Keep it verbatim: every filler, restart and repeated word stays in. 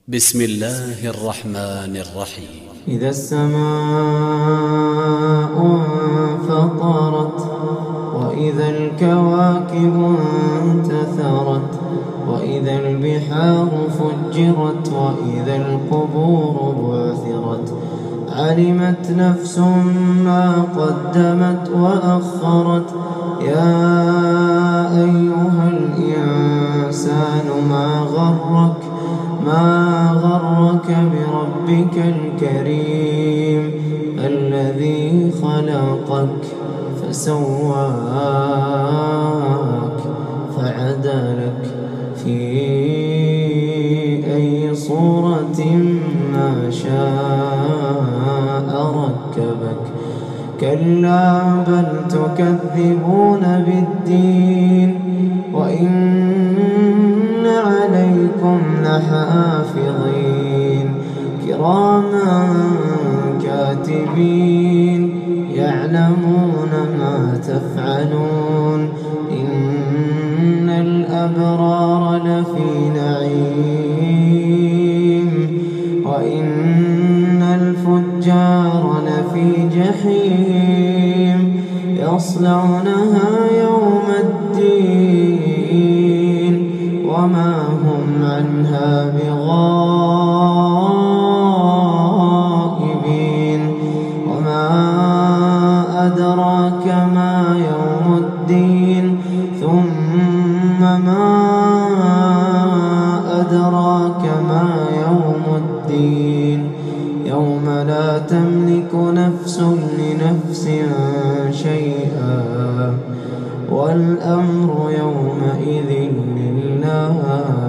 بسم الله الرحمن الرحيم. إذا السماء انفطرت وإذا الكواكب انتثرت وإذا البحار فجرت وإذا القبور بعثرت علمت نفس ما قدمت وأخرت. يا أيها الإنسان ما غرك ما غرك بربك الكريم الذي خلقك فسواك فعدلك في أي صورة ما شاء ركبك. كلا بل تكذبون بالدين وإن عليكم لحافظين كراما كاتبين يعلمون ما تفعلون. إن الأبرار لفي نعيم وإن الفجار لفي جحيم يصلونها يوم الدين وما هم عنها بغائبين. وما أدراك ما يوم الدين ثم ما أدراك ما يوم الدين يوم لا تملك نفس لنفس شيئا والأمر يومئذ لله.